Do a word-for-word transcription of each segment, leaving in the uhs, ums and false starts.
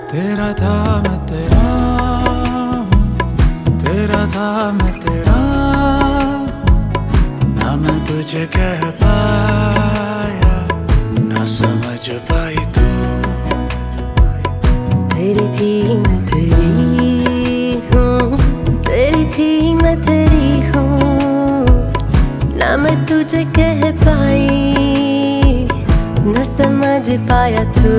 तेरा था मैं तेरा हूँ, तेरा था मैं तेरा हूँ। ना मैं तुझे कह पाया, ना समझ पाई तू। तेरी थी मैं तेरी हूँ, तेरी थी मैं तेरी हूँ। ना मैं तुझे कह पाई, ना समझ पाया तू।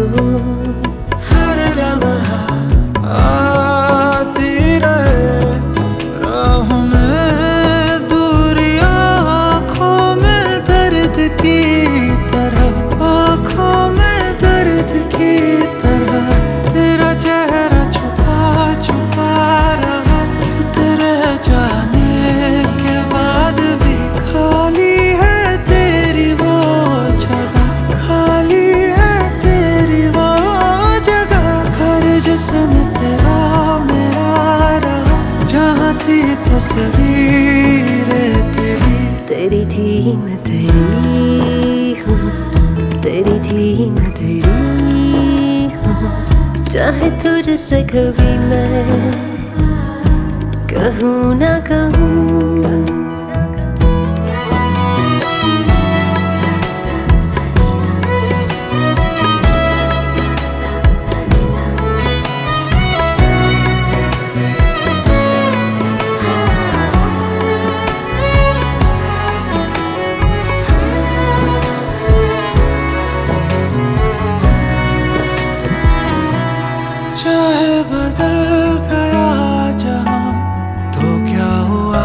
आती रहे राह में दूरियां, आँखों में दर्द की तरह, आँखों में दर्द की तरह। तेरा चेहरा छुपा छुपा रहा, तेरे जाने के बाद भी खाली है तेरी वो जगह, खाली है तेरी वो जगह। घर जिसम तेरा मेरा रहा, जहाँ थी तस्वीरें तेरी। तेरी थी मैं तेरी हूँ, तेरी थी मैं तेरी हूँ। चाहे तुझसे कभी मैं कहूँ ना कहूँ। चाहे बदल गया जहां तो क्या हुआ,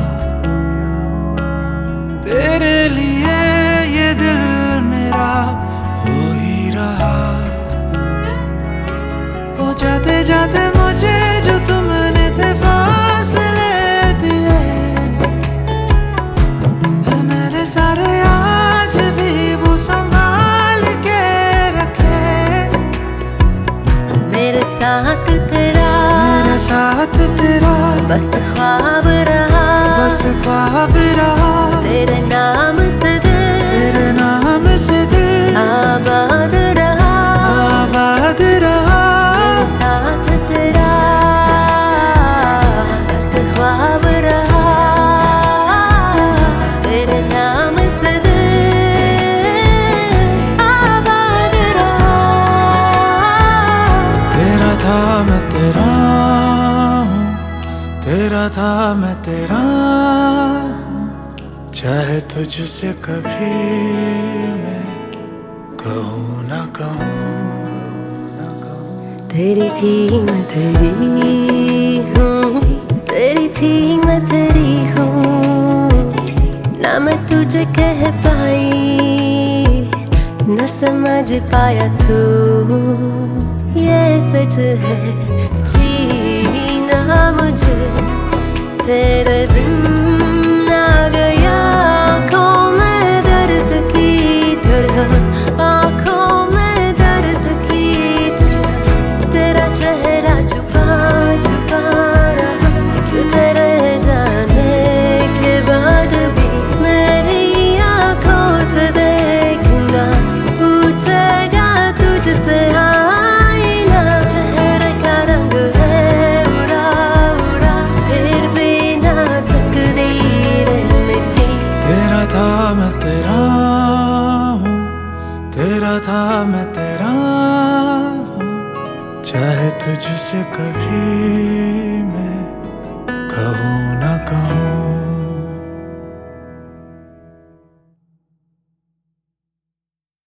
तेरे लिए ये दिल मेरा वो ही रहा। वो जाते जाते मुझे जो तुमने थे फासले दिए, है मेरे सारे आज भी वो संभाल के रखे। मेरे साथ तेरा, मेरे साथ तेरा बस ख्वाब रहा, बस ख्वाब रहा। तेरे नाम से दिल, तेरे नाम से दिल आबाद रहा, आबाद रहा। मेरे साथ तेरा बस ख्वाब रहा, तेरे नाम से दिल आबाद रहा। तेरा था मैं तेरा हूँ, तेरा था मैं तेरा हूँ। चाहे तुझसे कभी मैं कहूँ ना कहूँ। तेरी थी मैं तेरी हूँ, तेरी थी मैं तेरी हूँ। ना मैं तुझे कह पाई, न समझ पाया तू। ये सच है जीना मुझे तेरे बिन आ गया। आँखों में दर्द की तरह, आँखों में दर्द की तरह। तेरा चेहरा छुपा छुपा रहा, तेरे जाने के बाद भी मेरी आँखों से देखना पूछेगा तुझसे आईना। चेहरे का रंग है बुरा बुरा, फिर भी ना तकदीरें मिलती। तेरा था मैं तेरा हूँ, तेरा था मैं तेरा हूँ। चाहे तुझसे कभी